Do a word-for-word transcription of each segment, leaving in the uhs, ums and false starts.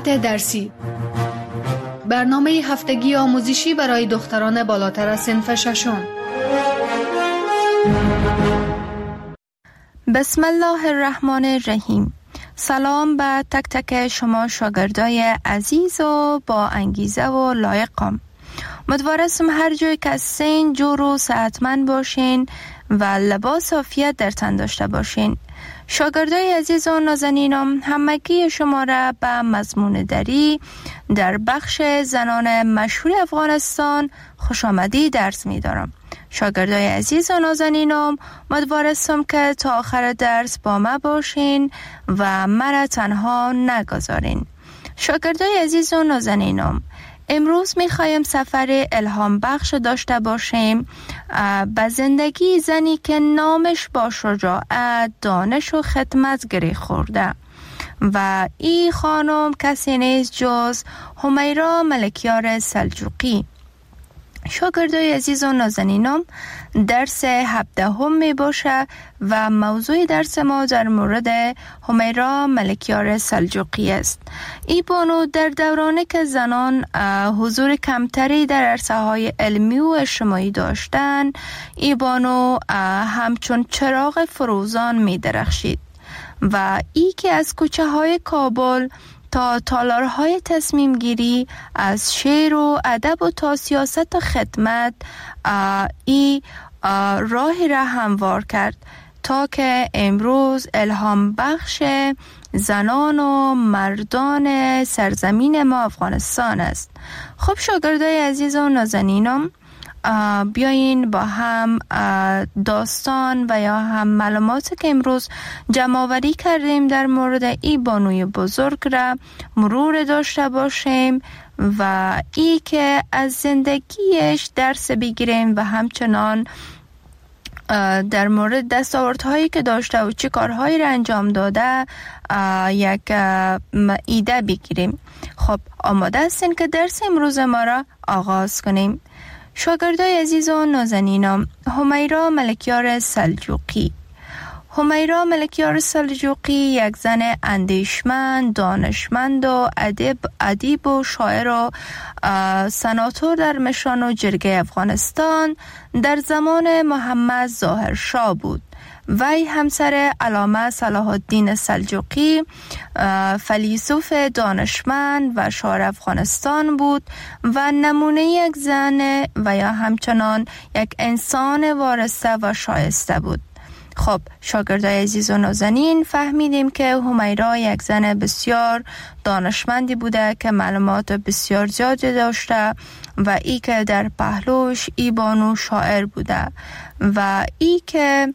مطالعات درسی، برنامه هفتگی آموزشی برای دختران بالاتر از صنف ششم. بسم الله الرحمن الرحیم. سلام به تک تک شما شاگردای عزیز و با انگیزه و لایقم. امیدوارم هر جای که هستین جور و صحتمند باشین و لباس عافیت در تن داشته باشین. شاگردای عزیز و نازنینم، همگی شما را به مضمون دری در بخش زنان مشهور افغانستان خوش آمدی درس می دارم. شاگردای عزیز و نازنینم، امیدوارم که تا آخر درس با ما باشین و مرا تنها نگذارین. شاگردای عزیز و نازنینم، امروز میخوایم سفر الهام بخش داشته باشیم به زندگی زنی که نامش با شجاعت، دانش و خدمت گره خورده و این خانم کسی نیست جز همیرا ملکیار سلجوقی. شاگردای عزیز و نازنینم، درس هفدهم می باشه و موضوع درس ما در مورد همیرا ملکیار سلجوقی است. این بانو در دورانی که زنان حضور کمتری در عرصه های علمی و اجتماعی داشتند، این بانو همچون چراغ فروزان می درخشید و ای که از کوچه های کابل تا تالارهای تصمیم گیری، از شعر و ادب و تا سیاست و خدمت، ای راهی را هموار کرد تا که امروز الهام بخش زنان و مردان سرزمین ما افغانستان است. خب شاگردای عزیز و نازنینم، بیاین با هم داستان و یا هم معلوماتی که امروز جمع آوری کردیم در مورد این بانوی بزرگ را مرور داشته باشیم و ای که از زندگیش درس بگیریم و همچنان در مورد دستاوردهایی که داشته و چه کارهایی را انجام داده یک ایده بگیریم. خب آماده هستین که درس امروز ما را آغاز کنیم؟ شاگردای عزیز و نازنینم، همیرا ملکیار سلجوقی. همیرا ملکیار سلجوقی یک زن اندیشمند، دانشمند و ادیب ادیب و شاعر و سناتور در مشان و جرگه افغانستان در زمان محمد ظاهر شاه بود. وی همسر علامه صلاح الدین سلجوقی، فیلسوف دانشمند و شاعر افغانستان بود و نمونه یک زن و یا همچنان یک انسان وارسته و شایسته بود. خب شاگردای عزیز و نازنین، فهمیدیم که همیرا یک زن بسیار دانشمندی بوده که معلومات بسیار زیادی داشته و ای که در پهلوش ای بانو شاعر بوده و ای که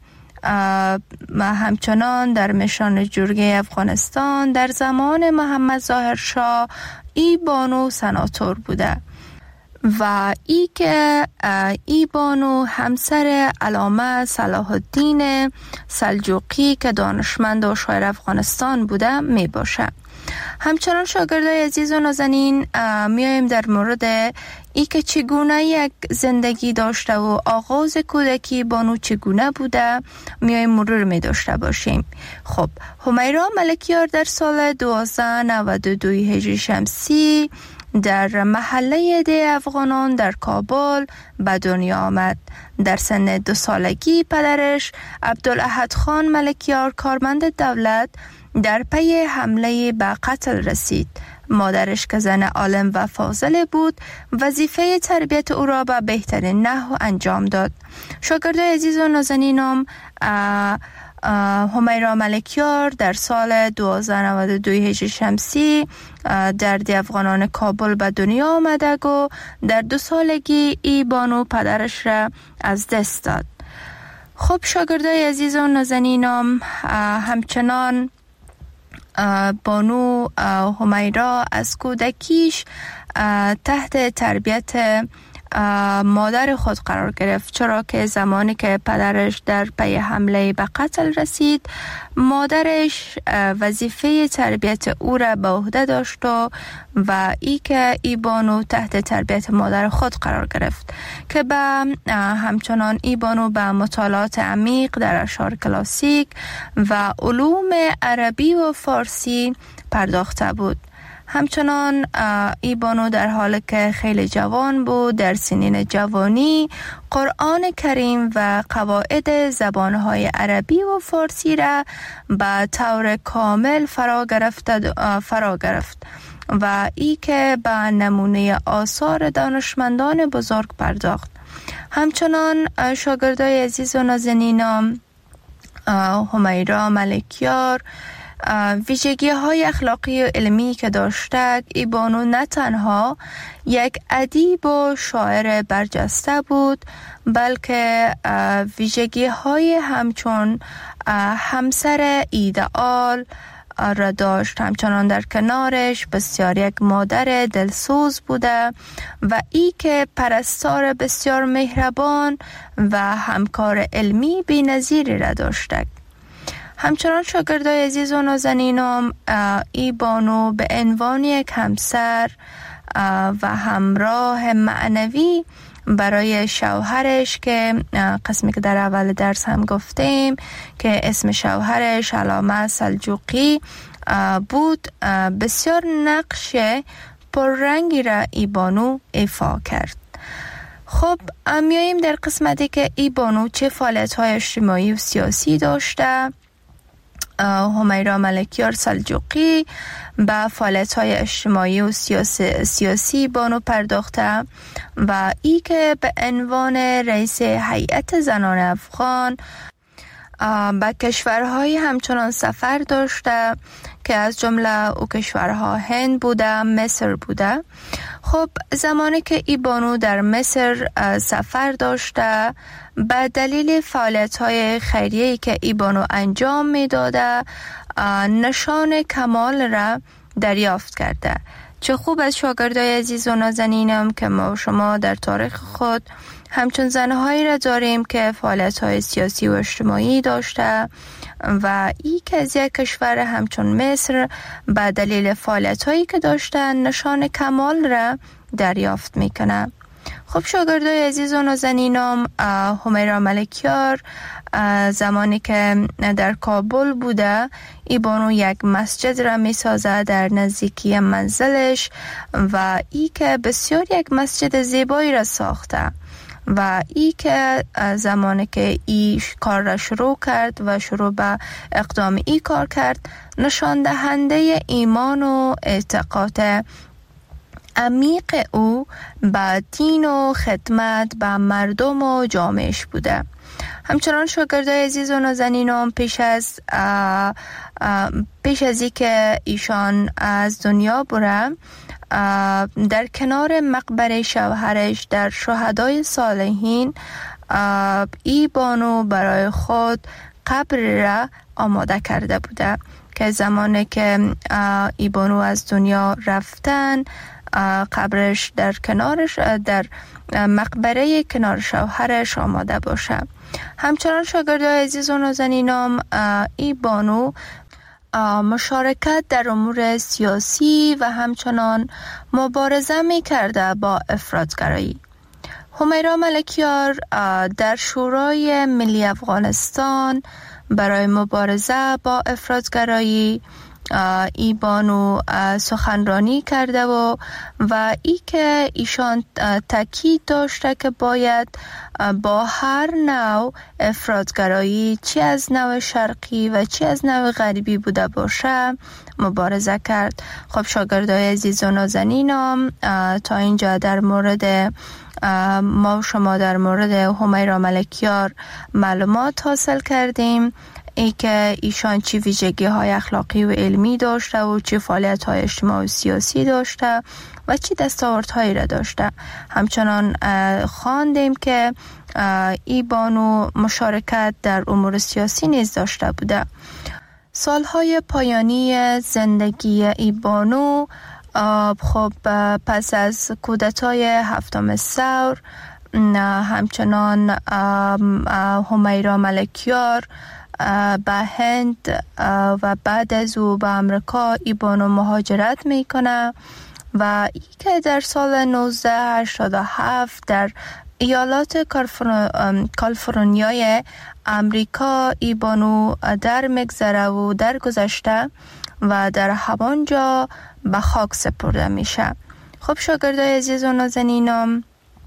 همچنان در مشان جرگه افغانستان در زمان محمد ظاهر شاه ای بانو سناتور بوده و ای که ای بانو همسر علامه صلاح الدین سلجوقی که دانشمند و شاعر افغانستان بوده می باشه. همچنان شاگردای عزیز و نازنین، میایم در مورد ای که چگونه یک زندگی داشته و آغاز کودکی بانو چگونه بوده میایم مرور می داشته باشیم. خب همیرا ملکیار در سال دوازده نود و دو هجری شمسی در محله ده افغانان در کابل به دنیا آمد. در سن دو سالگی پدرش عبدالاحد خان ملکیار کارمند دولت در پی حمله به قتل رسید. مادرش که زن عالم و فاضل بود، وظیفه تربیت او را به بهترین نحو انجام داد. شاگردای عزیز و نازنینم، همیرا ملکیار در سال دوازده نود و دو هجری شمسی در ده افغانان کابل به دنیا آمده و در دو سالگی ای بانو پدرش را از دست داد. خب شاگردای عزیز و نازنینم، همچنان بانو همیرا از کودکیش تحت تربیت مادر خود قرار گرفت، چرا که زمانی که پدرش در پی حمله به قتل رسید، مادرش وظیفه تربیت او را به عهده داشت و ای که ای بانو تحت تربیت مادر خود قرار گرفت که به همچنان ای بانو به مطالعات عمیق در اشعار کلاسیک و علوم عربی و فارسی پرداخته بود. همچنان ای بانو در حالی که خیلی جوان بود در سنین جوانی قرآن کریم و قواعد زبانهای عربی و فارسی را به طور کامل فرا گرفت فرا گرفت و ای که به نمونه آثار دانشمندان بزرگ پرداخت. همچنان شاگردای عزیز و نازنینم همیرا ملکیار ویژگی های اخلاقی و علمی که داشته، ای بانو نه تنها یک ادیب و شاعر برجسته بود بلکه ویژگی های همچون همسر ایدئال را داشت. همچنان در کنارش بسیار یک مادر دلسوز بوده و ای که پرستار بسیار مهربان و همکار علمی بی‌نظیری را داشته. همچنان شاگردای عزیز و نازنینم ای بانو به عنوان یک همسر و همراه معنوی برای شوهرش که قسمی که در اول درس هم گفتیم که اسم شوهرش علامه سلجوقی بود بسیار نقش پررنگی را ای بانو ایفا کرد. خب میاییم در قسمتی که ای بانو چه فعالیت‌های اجتماعی و سیاسی داشته. همیرا ملکیار سلجوقی به فعالیت‌های اجتماعی و سیاسی, سیاسی بانو پرداخته و ای که به عنوان رئیس هیئت زنان افغان به کشورهای همچنان سفر داشته که از جمله او کشورها هند بوده، مصر بوده. خب زمانی که ای بانو در مصر سفر داشته به دلیل فعالیت‌های خیریه‌ای که ای بانو انجام می‌داده نشان کمال را دریافت کرده. چه خوب از شاگردای عزیز و نازنینم که ما و شما در تاریخ خود همچون زنهایی را داریم که فعالیت‌های سیاسی و اجتماعی داشته و ای که از یک کشور همچون مصر به دلیل فعالیت‌هایی که داشته نشان کمال را دریافت میکنه. خب شاگردای عزیز و نازنینم همیرا ملکیار زمانی که در کابل بوده ای بانو یک مسجد را می سازه در نزدیکی منزلش و ای که بسیار یک مسجد زیبایی را ساخته و ای که زمانی که ای کار را شروع کرد و شروع به اقدام ای کار کرد نشان دهنده ایمان و اعتقاد عمیق او به دین و خدمت به مردم و جامعهش بوده. همچنان شاگردای عزیز و نازنینم پیش از اه اه پیش از اینکه ایشان از دنیا بره در کنار مقبره شوهرش در شهدای صالحین ای بانو برای خود قبر را آماده کرده بوده که زمانی که ای بانو از دنیا رفتن قبرش در کنارش در مقبره کنار شوهرش آماده باشه. همچنان شاگردای عزیز و نازنینم ای بانو مشارکت در امور سیاسی و همچنان مبارزه می کرده با افراطگرایی. همیرا ملکیار در شورای ملی افغانستان برای مبارزه با افراطگرایی ای بانو سخنرانی کرده و و ای که ایشان تاکید داشته که باید با هر نوع افراطگرایی چی از نوع شرقی و چی از نوع غربی بوده باشه مبارزه کرد. خب شاگردای عزیز و نازنینم تا اینجا در مورد ما و شما در مورد همیرا ملکیار معلومات حاصل کردیم، ای که ایشان چی ویژگی های اخلاقی و علمی داشته و چی فعالیت های اجتماعی و سیاسی داشته و چی دستاوردهایی را داشته. همچنان خواندیم که ای بانو مشارکت در امور سیاسی نیز داشته بوده. سالهای پایانی زندگی ای بانو خب پس از کودتای هفتم ثور همچنان همیرا ملکیار به هند و بعد از او به امریکا ای بانو مهاجرت میکنه و ای که در سال نوزده هشتاد و هفت در ایالات کالیفرنیای امریکا ای بانو در مگذره و در گذشته و در همانجا به خاک سپرده میشه. خب شاگردای عزیز و نازنینم،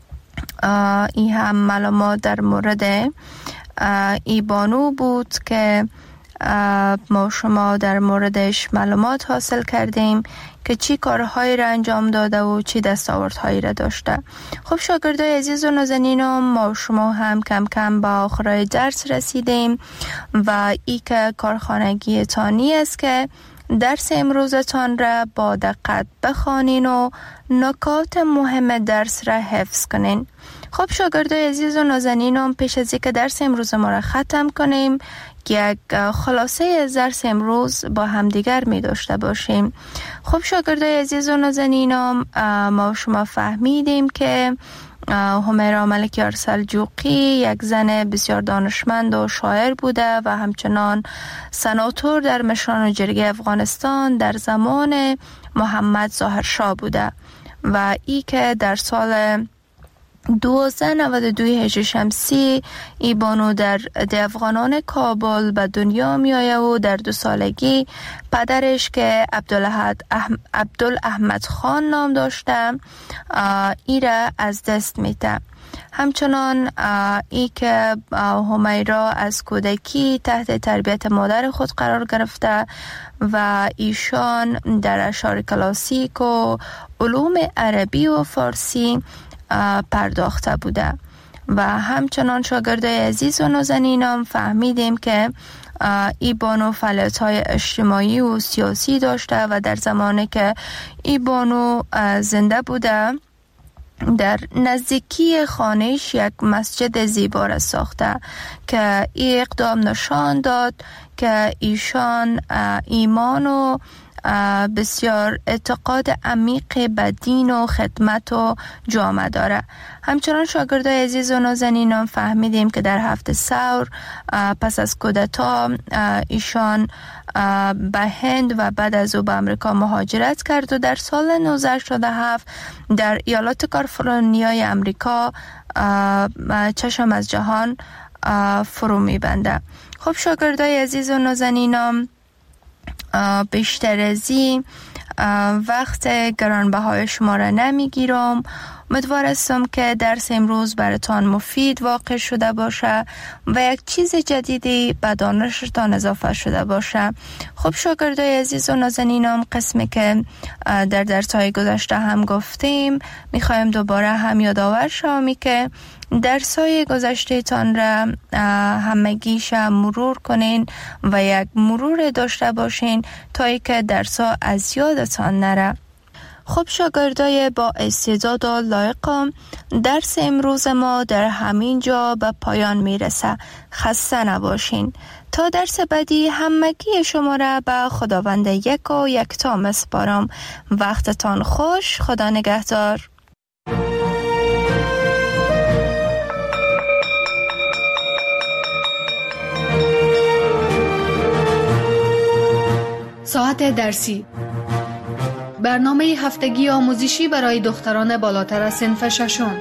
این هم معلومات در مورد ای بانو بود که ما شما در موردش معلومات حاصل کردیم که چی کارهایی را انجام داده و چی دستاوردهایی را داشته. خب شاگردای عزیز و نازنینم، ما شما هم کم کم به آخرای درس رسیدیم و ای که کارخانگی تانی است که درس امروزتان را با دقت بخوانین و نکات مهم درس را حفظ کنین. خب شاگردای عزیز و نازنینم، پیش از اینکه درس امروز ما را ختم کنیم، یک خلاصه از درس امروز با همدیگر می داشته باشیم. خب شاگردای عزیز و نازنینم، ما شما فهمیدیم که همیرا ملکیار سلجوقی یک زن بسیار دانشمند و شاعر بوده و همچنان سناتور در مشران جرگه افغانستان در زمان محمد ظاهر شاه بوده و ای که در سال دوازده نود و دو هجری شمسی ای بانو در ده افغانان کابل به دنیا می آید و در دو سالگی پدرش که عبدالاحمد خان نام داشته ای را از دست میده. همچنان ای که همیرا از کودکی تحت تربیت مادر خود قرار گرفته و ایشان در اشعار کلاسیک و علوم عربی و فارسی پرداخته بوده و همچنان شاگردای عزیز و نازنینم فهمیدیم که ای بانو فعالیت‌های اجتماعی و سیاسی داشته و در زمانی که ای بانو زنده بوده در نزدیکی خانهش یک مسجد زیبا را ساخته که ای اقدام نشان داد که ایشان ایمان و بسیار اعتقاد عمیق به دین و خدمت و جامعه داره. همچنان شاگردای عزیز و نازنینم فهمیدیم که در هفته ثور پس از کودتا ایشان به هند و بعد از او به امریکا مهاجرت کرد و در سال نوزده هشتاد و هفت در ایالات کالیفرنیای امریکا چشم از جهان فرو میبنده. خب شاگردای عزیز و نازنینم، بیشتر از این وقت گرانبهای شما را نمیگیرم. امیدوار هستم که درس امروز براتان مفید واقع شده باشه و یک چیز جدیدی به دانشتان اضافه شده باشه. خب شاگردای عزیز و نازنینم، قسمی که در درس‌های گذشته هم گفتیم میخوایم دوباره هم یادآور شوم که درس‌های گذشته تان را همگیش مرور کنین و یک مرور داشته باشین تا اینکه درس‌ها از یادتان نره. خب شاگردای با استعداد و لایق، درس امروز ما در همین جا به پایان میرسه. خسته نباشین. تا درس بعدی همگی شما را به خداوند یک و یکتا میسپارم. وقتتان خوش. خدا نگهدار. ساعت درسی، برنامه هفتگی آموزشی برای دختران بالاتر از صنف ششم.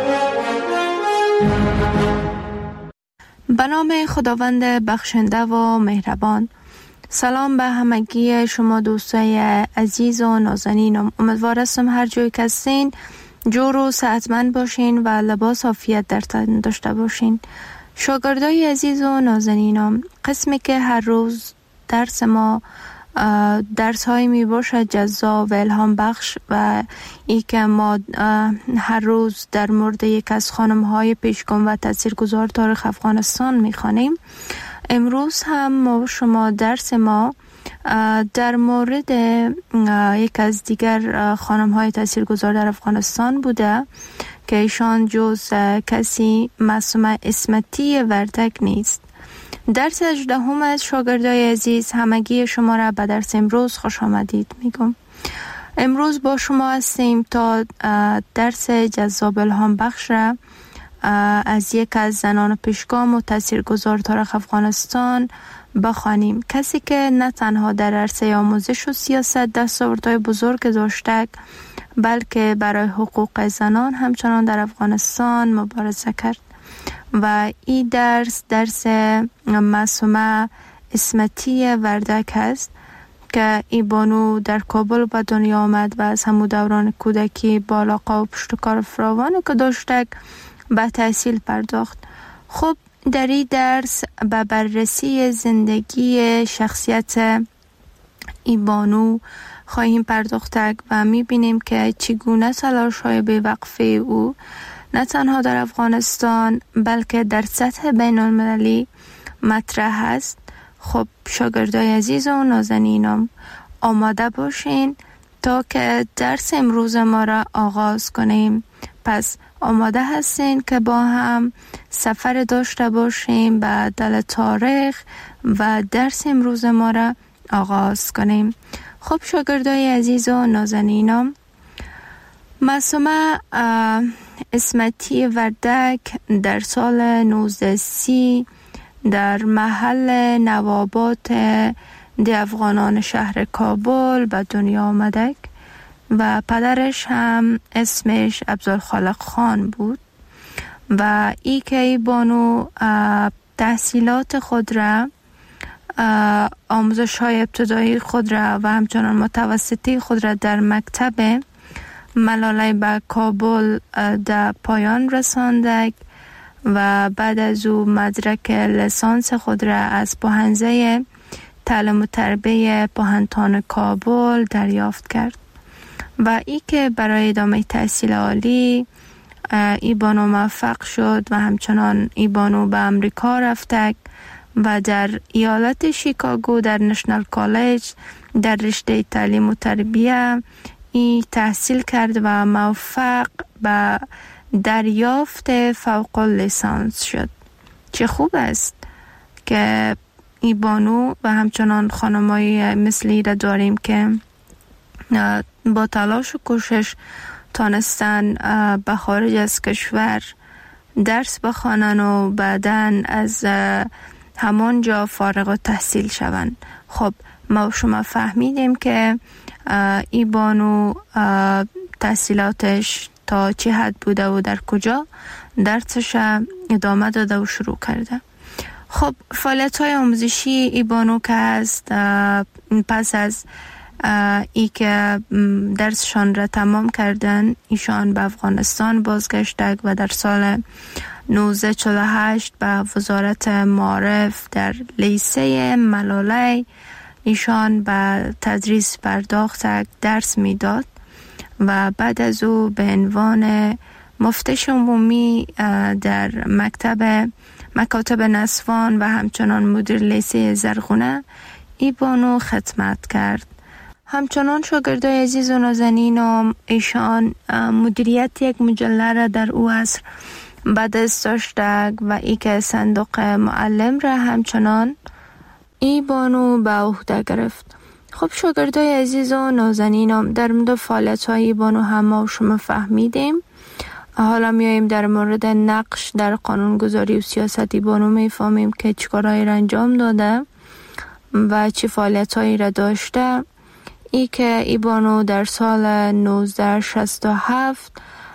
به نام خداوند بخشنده و مهربان. سلام به همگی شما دوستای عزیز و نازنینم. امیدوار هستم هر جایی که هستین جور و صحتمند باشین و لباس عافیت در تن داشته باشین. شاگردای عزیز و نازنینم، قسمی که هر روز درس ما درس های می باشد جذاب و الهام بخش و ای که ما هر روز در مورد یک از خانم های پیشگام و تاثیرگذار تاریخ افغانستان می خوانیم. امروز هم ما شما درس ما در مورد یک از دیگر خانم های تاثیرگذار در افغانستان بوده که ایشان جز کسی معصومه اسمتی وردک نیست. درس هجدهم از شاگردای عزیز، همگی شما را به درس امروز خوش آمدید میگم. امروز با شما هستیم تا درس جذاب الهام بخش را از یک از زنان پیشگام و تاثیرگذار تاریخ افغانستان بخوانیم. کسی که نه تنها در عرصه آموزش و سیاست دستاوردهای بزرگ داشته، بلکه برای حقوق زنان همچنان در افغانستان مبارزه کرد و این درس درس معصومه اسمتی وردک است که ای بانو در کابل به دنیا آمد و از همون دوران کودکی با علاقه و پشتکار فراوانی که داشتک به تحصیل پرداخت. خب در این درس به بررسی زندگی شخصیت ای بانو خواهیم پرداختک و میبینیم که چگونه تلاش های بی‌وقفه او نه تنها در افغانستان بلکه در سطح بین المللی مطرح است. خب شاگردای عزیز و نازنینم آماده باشین تا که درس امروز ما را آغاز کنیم. پس آماده هستین که با هم سفر داشته باشیم به دل تاریخ و درس امروز ما را آغاز کنیم. خب شاگردای عزیز و نازنینم، معصومه اسمتی وردک در سال نوزده سی در محل نوابات دی افغانان شهر کابل به دنیا آمدک و پدرش هم اسمش عبدالخالق خان بود و ای که ای بانو تحصیلات خود را، آموزش های ابتدایی خود را و همچنان متوسطی خود را در مکتب ملاله به کابل در پایان رساندک و بعد از او مدرک لیسانس خود را از پوهنځی تعلیم و تربیت پوهنتون کابل دریافت کرد و ای که برای ادامه تحصیل عالی ای بانو موفق شد و همچنان ای بانو به امریکا رفتک و در ایالت شیکاگو در نشنال کالج در رشته تعلیم و تربیت ای تحصیل کرد و موفق به دریافت فوق لیسانس شد. چه خوب است که ای بانو و همچنان خانمایی مثلی را داریم که با تلاش و کوشش تانستن به خارج از کشور درس بخوانن و بعداً از همان جا فارغ التحصیل شوند. خب ما شما فهمیدیم که ای بانو تحصیلاتش تا چه حد بوده و در کجا درسش ادامه داده و شروع کرده. خب فعالیت های آموزشی ای بانو که هست، پس از ای که درسشان را تمام کردن ایشان به افغانستان بازگشتند و در سال نوزده چهل و هشت به وزارت معارف در لیسه ملاله ایشان به تدریس پرداختند، درس میداد و بعد از او به عنوان مفتش عمومی در مکتب مکاتب نسوان و همچنان مدیر لیسه زرغونه ای بانو خدمت کرد. همچنان شاگردای عزیز و نازنینم ایشان مدیریت یک مجله را در او عصر به دست داشتند و ای که صندوق معلم را همچنان ای بانو به عهده گرفت. خب شاگردای عزیز و نازنینم در مورد فعالیت‌های ای بانو هم ما شما فهمیدیم. حالا میاییم در مورد نقش در قانونگذاری و سیاست ای بانو میفهمیم که چیکارهایی را انجام داده و چه فعالیت‌هایی را داشته. ای که ای بانو در سال نوزده شصت و هفت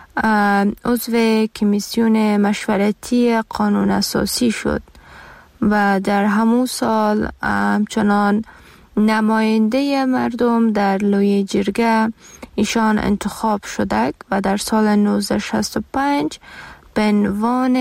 عضو کمیسیون مشورتی قانون اساسی شد و در همون سال همچنان نماینده مردم در لوی جرگه ایشان انتخاب شده و در سال نوزده شصت و پنج به عنوان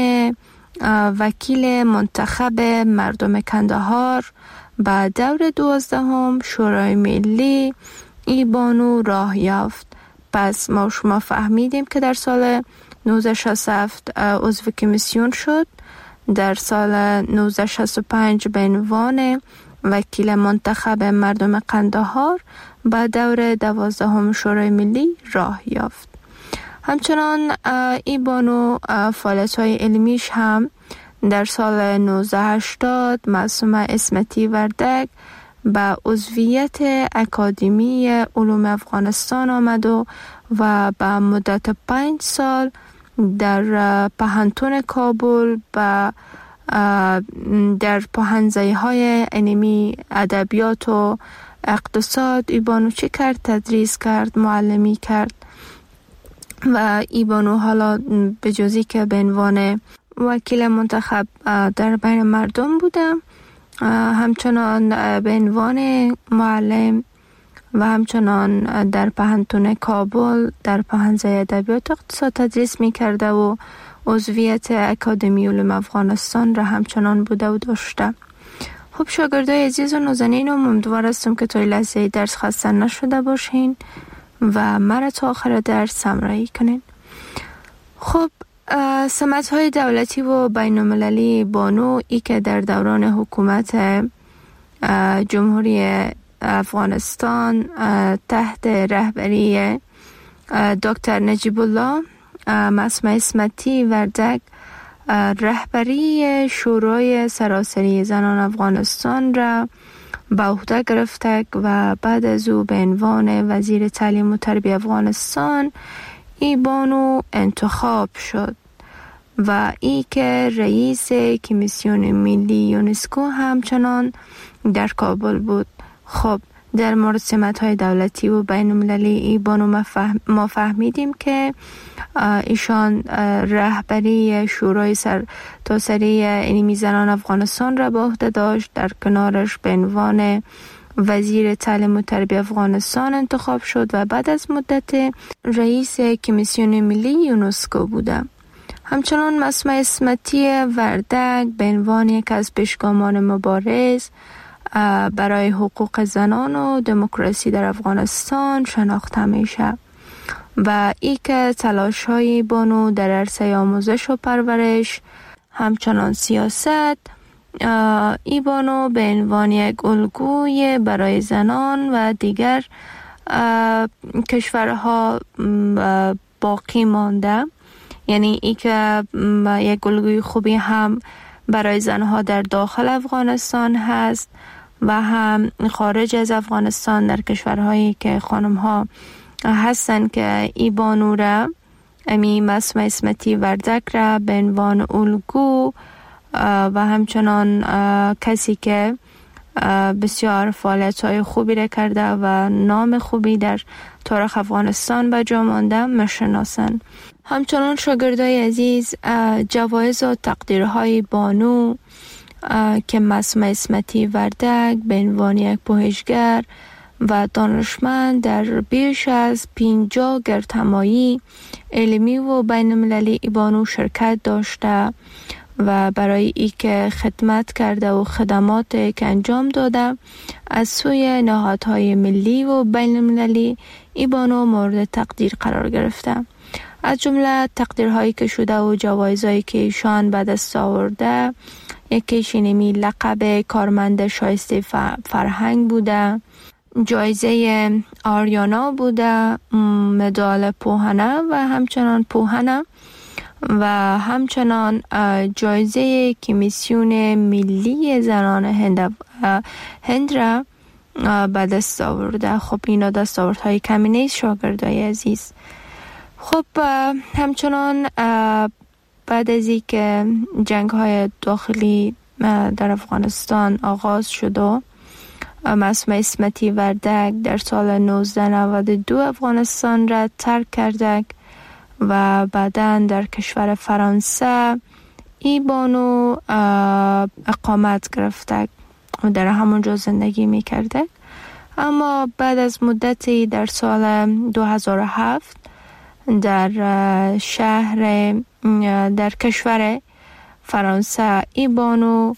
وکیل منتخب مردم کندهار به دور دوازدهم شورای ملی ای بانو راه یافت. پس ما شما فهمیدیم که در سال نوزده شصت و هفت عضو کمیسیون شد، در سال نوزده شصت و پنج به عنوان وکیل منتخب مردم قندهار به دور دوازدهم شورای ملی راه یافت. همچنان ای بانو فعالیت‌های علمیش هم در سال نوزده هشتاد معصومه اسمتی وردک به عضویت اکادمی علوم افغانستان آمد و و به مدت پنج سال در پوهنتون کابل و در پوهنځی های علمی ادبیات و اقتصاد ای بانو چی کرد؟ تدریس کرد، معلمی کرد و ای بانو حالا به جزی که به عنوان وکیل منتخب در بین مردم بودم، همچنان به عنوان معلم و همچنان در پهنتون کابل در پهنزه ادبیات اقتصاد تدریس می کرده و عضویت اکادمی علوم افغانستان را همچنان بوده و داشته. خب شاگردای عزیز و نازنینم، امیدوار هستم که تا این لحظه درس خسته نشده باشین و مرا تا آخر درس همراهی کنین. خب سمت‌های دولتی و بین‌المللی بانو ای که در دوران حکومت جمهوری افغانستان تحت رهبری دکتر نجیب الله معصومه اسمتی وردک رهبری شورای سراسری زنان افغانستان را به عهده گرفته و بعد از او به عنوان وزیر تعلیم و تربیت افغانستان ای بانو انتخاب شد و ای که رئیس کمیسیون ملی یونسکو همچنان در کابل بود. خب در مورد سمت‌های دولتی و بین‌المللی ای بانو ما فهمیدیم که ایشان رهبری شورای سر تاسری علمی زنان افغانستان را به عهده داشت. در کنارش به عنوان وزیر تعلیم و تربیت افغانستان انتخاب شد و بعد از مدت رئیس کمیسیون ملی یونسکو بوده. همچنان معصومه اسمتی وردک به عنوان یک از پیشگامان مبارز برای حقوق زنان و دموکراسی در افغانستان شناخته میشه و ای که تلاش های بانو در عرصه آموزش و پرورش همچنان سیاست ای بانو به عنوان یک الگوی برای زنان و دیگر کشورها باقی مانده، یعنی ای که یک الگوی خوبی هم برای زنها در داخل افغانستان هست و هم خارج از افغانستان در کشورهایی که خانم‌ها هستن که ای بانو را امی معصومه اسمتی وردک را به عنوان الگو و همچنان کسی که بسیار فعالیت‌های خوبی را کرده و نام خوبی در تاریخ افغانستان به جا مانده میشناسند. همچنان شاگردای عزیز، جوایز و تقدیرهای بانو که معصومه اسمتی وردک به عنوان یک پژوهشگر و دانشمند در بیش از پنجاه گردهمایی علمی و بین‌المللی ای بانو شرکت داشته و برای ای که خدمت کرده و خدمات که انجام داده از سوی نهادهای ملی و بین‌المللی ای بانو مورد تقدیر قرار گرفته. از جمله تقدیرهایی که شده و جوایزهایی که ایشان به دست آورده، یکیش اینمی لقب کارمند شایسته فرهنگ بوده، جایزه آریانا بوده، مدال پوهنه و همچنان پوهنه و همچنان جایزه کمیسیون ملی زنان هند هند را به دست آورده. خب اینا دستاوردهای کمی نیست شاگردای عزیز. خب همچنان بعد از این که جنگ های داخلی در افغانستان آغاز شد و معصومه اسمتی وردک در سال نوزده نود و دو افغانستان را ترک کرده و بعداً در کشور فرانسه ای بانو اقامت گرفته و در همونجا زندگی می کرده. اما بعد از مدتی در سال دو هزار و هفت در شهر در کشور فرانسه ای بانو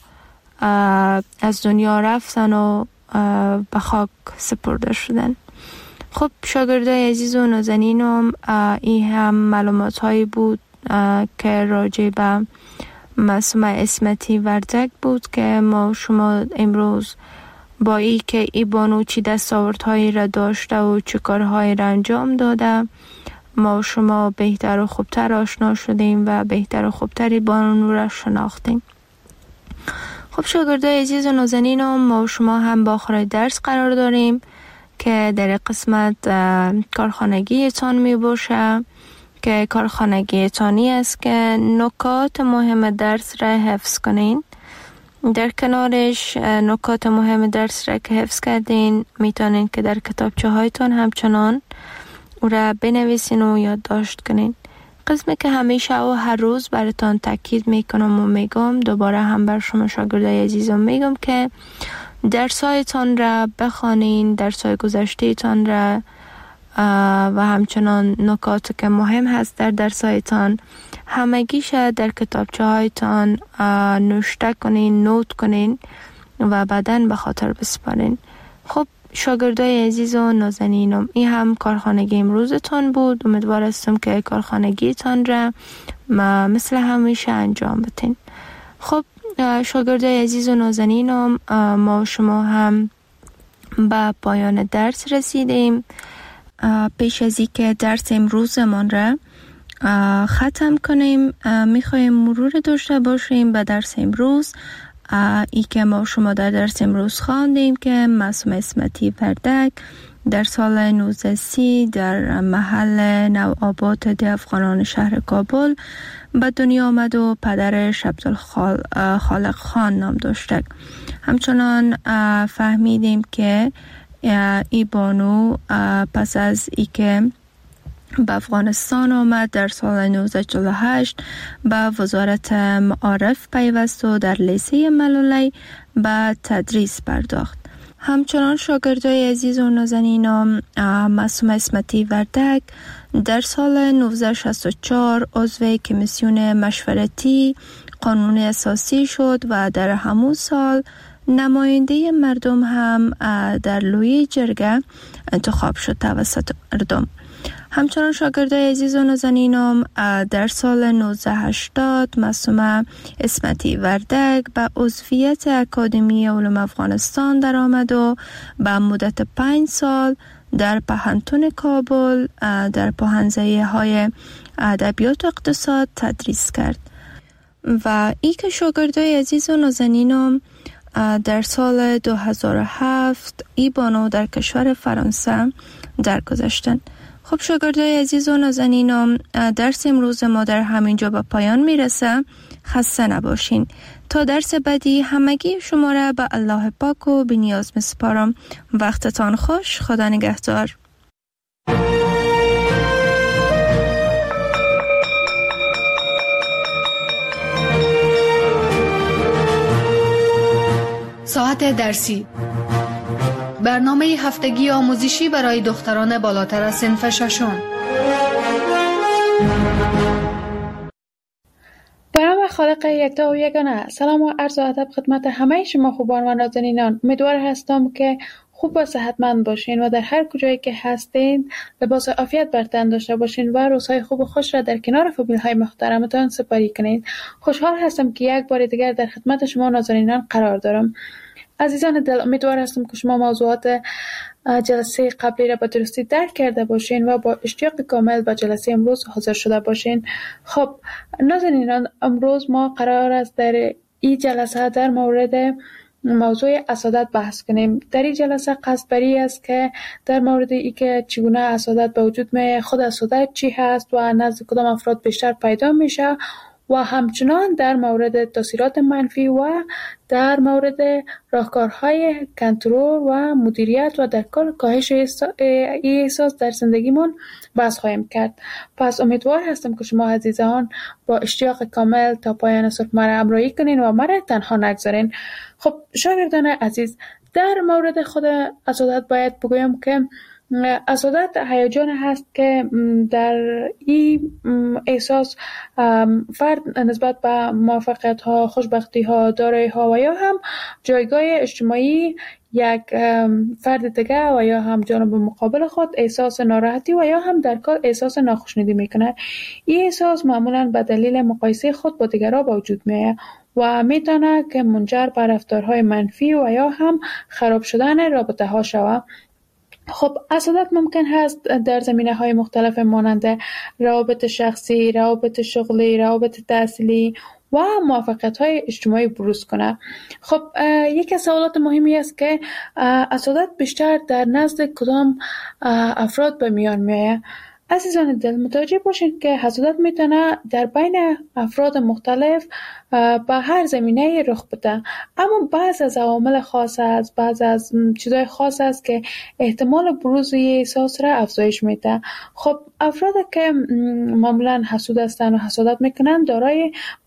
از دنیا رفتن و به خاک سپرده شدن. خب شاگردای عزیز و نازنینم، این هم معلومات هایی بود که راجع به معصومه اسمتی وردک بود که ما شما امروز با ای که ای بانو چی دستاوردهایی را داشته و چه کارهایی را انجام داده ما شما بهتر و خوبتر آشنا شدیم و بهتر و خوبتری بانو را شناختیم. خب شاگردای عزیز و نازنینم، ما شما هم با آخر درس قرار داریم که در قسمت کارخانگی تان می باشه که کارخانگی تانی است که نکات مهم درس را حفظ کنین. در کنارش نکات مهم درس را که حفظ کردین میتونین که در کتابچه هایتان همچنان او را بنویسین و یادداشت کنین. قسمی که همیشه و هر روز براتان تاکید میکنم و میگم، دوباره هم بر شما شاگردای عزیزم میگم که درسایتان را بخوانین، درسای گذشتهتان را و همچنان نکاتی که مهم هست در درسایتان همگیش در کتابچه هایتان نوشته کنین، نوت کنین و بعداً به خاطر بسپارین. خب شاگردای عزیز و نازنینم، این هم کارخانگی امروزتان بود. امیدوار هستم که کارخانگیتان را مثل همیشه انجام بدین. خب شاگردای عزیز و نازنینم، ما شما هم به پایان درس رسیدیم. پیش از اینکه درس امروزمان را ختم کنیم میخوایم مرور داشته باشیم به درس امروز. ای که ما شما در درس امروز خواندیم که معصومه اسمتی وردک در سال نوزده سی در محل نوآباد ده افغانان شهر کابل به دنیا آمد و پدرش عبدالخالق خان نام داشته. همچنان فهمیدیم که ای بانو پس از ای که به افغانستان آمد در سال نوزده چهل و هشت به وزارت معارف پیوست و در لیسه ملولی به تدریس پرداخت. همچنان شاگردای عزیز و نازنینم، معصومه اسمتی وردک در سال نوزده شصت و چهار عضو کمیسیون مشورتی قانون اساسی شد و در همون سال نماینده مردم هم در لوی جرگه انتخاب شد توسط مردم. همچنان شاگردای عزیز و نازنینم در سال نوزده هشتاد معصومه اسمتی وردک به عضویت اکادمی علوم افغانستان در آمد و به مدت پنج سال در پهنتون کابل در پاهنزهی های ادبیات و اقتصاد تدریس کرد. و ای که شاگردای عزیز و نازنینم در سال دو هزار و هفت ای بانو در کشور فرانسه درگذشتند. خب شاگردای عزیز و نازنینم، درس امروز ما در همینجا به پایان میرسه. خسته نباشین. تا درس بعدی همگی شما را به الله پاک و بی نیاز میسپارم. وقتتان خوش. خدا نگهدار. ساعت درسی، برنامه هفتگی آموزشی برای دختران بالاتر از صنف ششم. به نام خالق یکتا و یگانه، سلام و عرض و ادب خدمت همه شما خوبان و نازنینان. امیدوار هستم که خوب و صحتمند باشین و در هر کجایی که هستین لباس عافیت بر تن داشته باشین و روزهای خوب و خوش را در کنار فامیل های محترمتان سپری کنید. خوشحال هستم که یک بار دیگر در خدمت شما نازنینان قرار دارم. عزیزان دل، امیدوار هستم که شما موضوعات جلسه قبلی را به درستی درک کرده باشین و با اشتیاق کامل به جلسه امروز حاضر شده باشین. خب نازنینان، امروز ما قرار است در این جلسه در مورد موضوع حسادت بحث کنیم. در این جلسه قصد بری است که در مورد ای که چگونه حسادت به وجود می، خود حسادت چی هست و نزد کدام افراد بیشتر پیدا میشه و همچنان در مورد تاثیرات منفی و در مورد راهکارهای کنترل و مدیریت و در کار کاهش احساس در زندگیمون بحث خواهیم کرد. پس امیدوار هستم که شما عزیزان با اشتیاق کامل تا پایان صبح مرا همراهی کنین و مرا تنها نگذارین. خب شاگردان عزیز، در مورد خود حسادت باید بگویم که حسادت هیجان هست که در این احساس فرد نسبت به موفقیت ها، خوشبختی ها، دارایی ها و یا هم جایگاه اجتماعی یک فرد دیگه و یا هم جانب مقابل خود احساس ناراحتی و یا هم در کار احساس ناخوشنودی میکنه. این احساس معمولا به دلیل مقایسه خود با دیگران به وجود میاد و میتونه که منجر به رفتارهای منفی و یا هم خراب شدن رابطه ها شود. خب حسادت ممکن هست در زمینه های مختلف مانند روابط شخصی، روابط شغلی، روابط تحصیلی و موفقیت های اجتماعی بروز کنه. خب یکی از سوالات مهمی است که حسادت بیشتر در نزد کدام افراد به میان میآید. عزیزان دل، متوجه باشید که حسادت میتونه در بین افراد مختلف به هر زمینه رخ بده، اما بعض از عوامل خاص است، بعض از چیزای خاص است که احتمال بروز این احساس را افزایش میده. خب افراد که معمولا حسود هستند و حسادت میکنن دارای